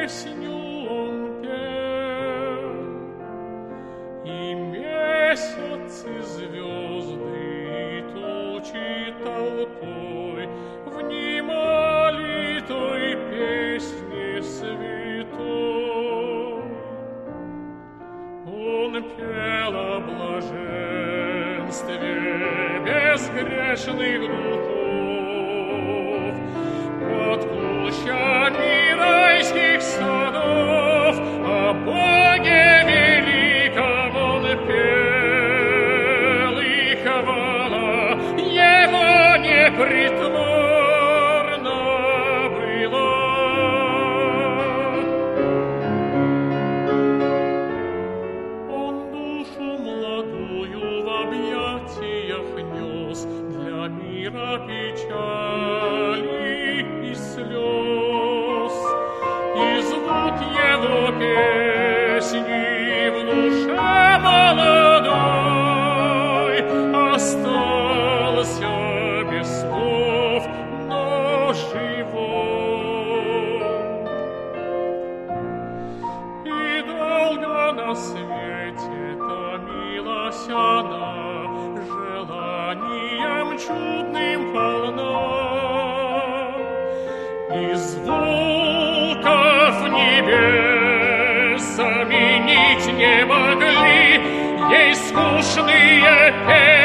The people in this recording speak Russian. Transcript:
песню он пел, и месяц, и звезды, и тучи толпой внимали той песне святой. Он пел о блаженстве безгрешных духов под кущами райских садов, о Боге великом он пел, и хвала Его непритворна была. Он душу молодую в объятиях нес для мира печали и слез, и звук его песни в душе молодой остался без слов, но живой. И долго на свете томилась она, желанием чудным полна, и звуков небес заменить не могли ей скучные песни.